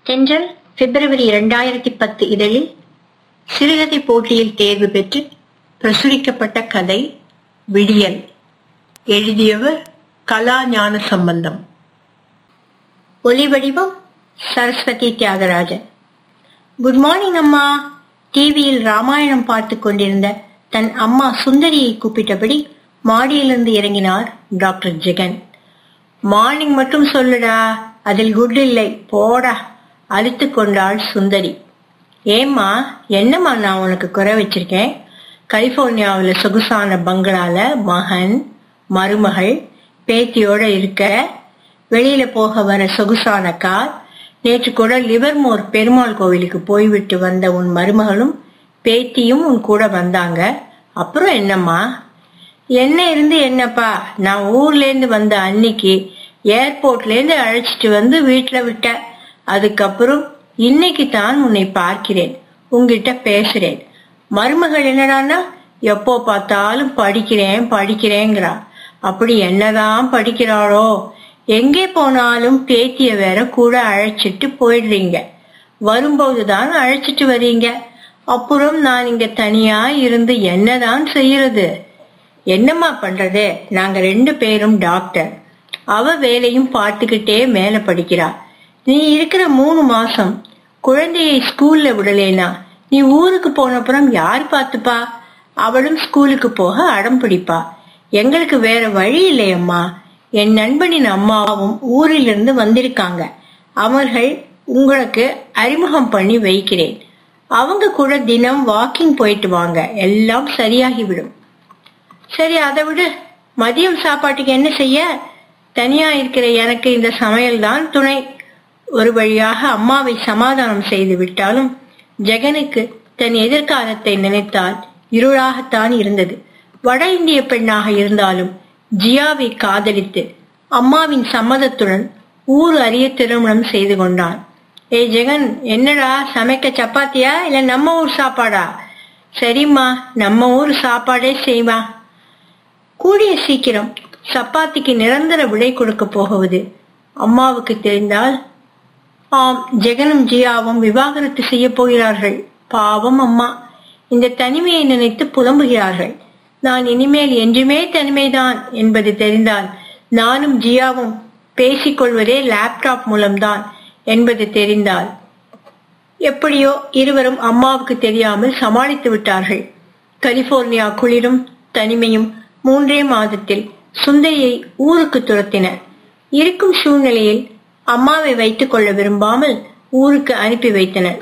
தென்றல் பிப்ரவரி 2010 இதழில் சிறுகதை போட்டியில் தேர்வு பெற்று பிரசுரிக்கப்பட்ட கதை விடியல். எழுதியவர் கலா ஞான சம்பந்தம். ஒலிவடிவம் சரஸ்வதி தியாகராஜன். குட் மார்னிங் அம்மா. டிவியில் ராமாயணம் பார்த்து கொண்டிருந்த தன் அம்மா சுந்தரியை கூப்பிட்டபடி மாடியிலிருந்து இறங்கினார் டாக்டர் ஜெகன். மார்னிங் மட்டும் சொல்லுடா, அதில் குட் இல்லை, போடா, அழுத்து கொண்டாள் சுந்தரி. ஏம்மா, என்னம்மா நான் உனக்கு குறை வச்சிருக்கேன்? கலிபோர்னியாவில் சொகுசான பங்களால மகன் மருமகள் பேத்தியோட இருக்க, வெளியில போக வர சொகுசான கார், நேற்று கூட லிவர்மோர் பெருமாள் கோவிலுக்கு போய்விட்டு வந்த உன் மருமகளும் பேத்தியும் உன் கூட வந்தாங்க. அப்புறம் என்னம்மா? என்ன இருந்து என்னப்பா, நான் ஊர்ல இருந்து வந்த அன்னைக்கு ஏர்போர்ட்ல இருந்து அழைச்சிட்டு வந்து வீட்டுல விட்ட. அதுக்கப்புறம் இன்னைக்கு தான் உன்னை பார்க்கிறேன், உங்ககிட்ட பேசுறேன். மருமகள் என்னடான்னா எப்போ பார்த்தாலும் படிக்கிறேன் படிக்கிறேங்கிறா. அப்படி என்னதான் படிக்கிறாளோ? எங்கே போனாலும் பேத்திய வேற கூட அழைச்சிட்டு போயிடுறீங்க, வரும்போதுதான் அழைச்சிட்டு வர்றீங்க. அப்புறம் நான் இங்க தனியா இருந்து என்னதான் செய்யறது? என்னம்மா பண்றது? நாங்க 2 பேரும் டாக்டர். அவ வேலையும் பார்த்துக்கிட்டே மேல படிக்கிறா. நீ இருக்கிற 3 மாசம் குழந்தையை ஸ்கூல்ல விடலேனா நீ ஊருக்கு போனப்புறம் யார் பார்த்துப்பா? அவளும் ஸ்கூலுக்கு போக அடம் பிடிப்பா. எங்களுக்கு வேற வழி இல்லையம்மா. என் நண்பனின் அம்மாவும் ஊரிலிருந்து வந்திருக்காங்க. அவர்கள் உங்களுக்கு அறிமுகம் பண்ணி வைக்கிறேன். அவங்க கூட தினம் வாக்கிங் போயிட்டு வாங்க, எல்லாம் சரியாகிவிடும். சரி, அதை விடு. மதியம் சாப்பாட்டுக்கு என்ன செய்ய? தனியா இருக்கிற எனக்கு இந்த சமையல் தான் துணை. ஒரு வழியாக அம்மாவை சமாதானம் செய்து விட்டாலும் ஜெகனுக்கு தன் எதிர்காலத்தை நினைத்தால் இருளாகத்தான் இருந்தது. வட இந்திய பெண்ணாக இருந்தாலும் ஜியாவை காதலித்து அம்மாவின் சம்மதத்துடன் ஊர் அறிய திருமணம் செய்து கொண்டான். ஏய் ஜெகன், என்னடா சமைக்க? சப்பாத்தியா இல்ல நம்ம ஊர் சாப்பாடா? சரிம்மா, நம்ம ஊர் சாப்பாடே செய்வா. கூடிய சீக்கிரம் சப்பாத்திக்கு நிரந்தர விலை கொடுக்க போகுவது அம்மாவுக்கு தெரிந்தால், ஆம், ஜெகனும் ஜியாவும் விவாகரத்து செய்ய போகிறார்கள். பாவம் அம்மா, இந்த தனிமையை நினைத்து புலம்புகிறார்கள். நான் இனிமேல் என்றுமே தனிமைதான் என்பது தெரிந்தால், நானும் ஜியாவும் பேசிக்கொள்வதே லேப்டாப் மூலம்தான் என்பது தெரிந்தால், எப்படியோ இருவரும் அம்மாவுக்கு தெரியாமல் சமாளித்து விட்டார்கள். கலிபோர்னியா குளிரும் தனிமையும் 3 மாதத்தில் சுந்தரியை ஊருக்கு துரத்தினர். இருக்கும் சூழ்நிலையில் அம்மாவை வைத்துக் கொள்ள விரும்பாமல் ஊருக்கு அனுப்பி வைத்தனர்.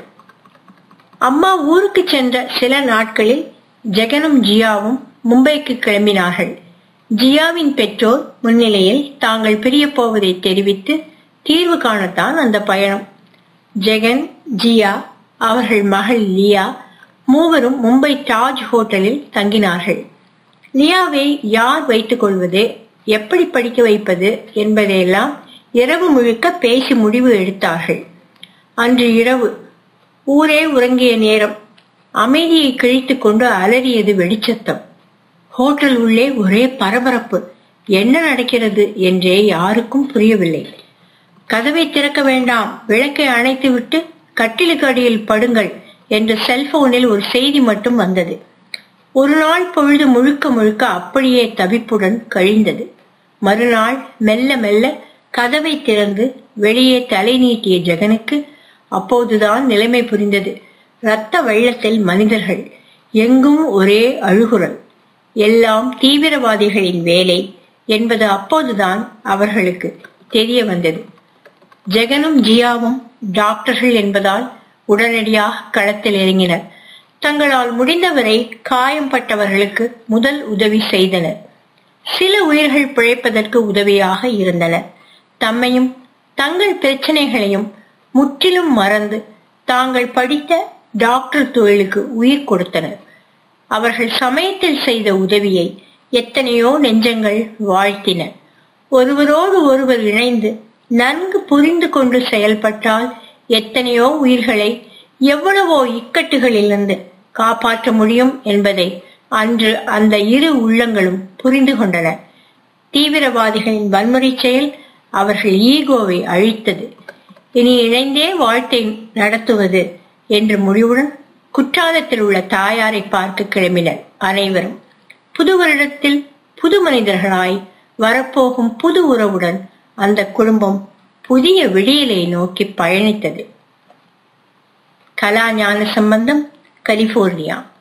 அம்மா ஊருக்கு சென்ற சில நாட்களில் ஜெகனும் ஜியாவும் மும்பைக்கு கிளம்பினார்கள். ஜியாவின் பெற்றோர் முன்னிலையில் தாங்கள் பிரிய போவதை தெரிவித்து தீர்வு காணத்தான் அந்த பயணம். ஜெகன், ஜியா, அவர்கள் மகள் லியா மூவரும் மும்பை தாஜ் ஹோட்டலில் தங்கினார்கள். லியாவை யார் வைத்துக் கொள்வது, எப்படி படிக்க வைப்பது என்பதையெல்லாம் இரவு முழுக்க பேசி முடிவு எடுத்தார்கள். அன்று இரவு ஊரே உறங்கிய நேரம். அமைதியை கிழித்துக் கொண்டு அலறியது வெடிச்சத்தம். ஹோட்டல் உள்ளே ஒரே பரபரப்பு. என்ன நடக்கிறது என்றே யாருக்கும் புரியவில்லை. கதவை திறக்க வேண்டாம், விளக்கை அணைத்து விட்டு கட்டிலுக்கு அடியில் படுங்கள் என்று செல்போனில் ஒரு செய்தி மட்டும் வந்தது. ஒரு நாள் பொழுது முழுக்க முழுக்க அப்படியே தவிப்புடன் கழிந்தது. மறுநாள் மெல்ல மெல்ல கதவை திறந்து வெளியே தலை நீட்டிய ஜெகனுக்கு அப்போதுதான் நிலைமை புரிந்தது. இரத்த வெள்ளத்தில் மனிதர்கள், எங்கும் ஒரே அழுகுரல். எல்லாம் தீவிரவாதிகளின் வேலை என்பது அப்போதுதான் அவர்களுக்கு தெரிய வந்தது. ஜெகனும் ஜியாவும் டாக்டர்கள் என்பதால் உடனடியாக களத்தில் இறங்கினர். தங்களால் முடிந்தவரை காயம்பட்டவர்களுக்கு முதல் உதவி செய்தனர். சில உயிர்கள் பிழைப்பதற்கு உதவியாக இருந்தனர். தம்மையும் தங்கள் பிரச்சனைகளையும் முற்றிலும் மறந்து தாங்கள் படித்த டாக்டர் தொழிலுக்கு உயிர் கொடுத்தனர். அவர்கள் சமயத்தில் செய்த உதவியை எத்தனையோ நெஞ்சங்கள் வாழ்த்தினர். ஒருவரோடு ஒருவர் இணைந்து நன்கு புரிந்து கொண்டு செயல்பட்டால் எத்தனையோ உயிர்களை எவ்வளவோ இக்கட்டுகளிலிருந்து காப்பாற்ற முடியும் என்பதை அன்று அந்த இரு உள்ளங்களும் புரிந்து கொண்டன. தீவிரவாதிகளின் வன்முறை செயல் அவர்கள் ஈகோவை அழித்தது. இனி இணைந்தே வாழ்க்கை நடத்துவது என்ற முடிவுடன் குற்றாலத்தில் உள்ள தாயாரை பார்க்க கிளம்பினர் அனைவரும். புது வருடத்தில் புது மனிதர்களாய் வரப்போகும் புது உறவுடன் அந்த குடும்பம் புதிய விடியலை நோக்கி பயணித்தது. கலா ஞான சம்பந்தம், கலிபோர்னியா.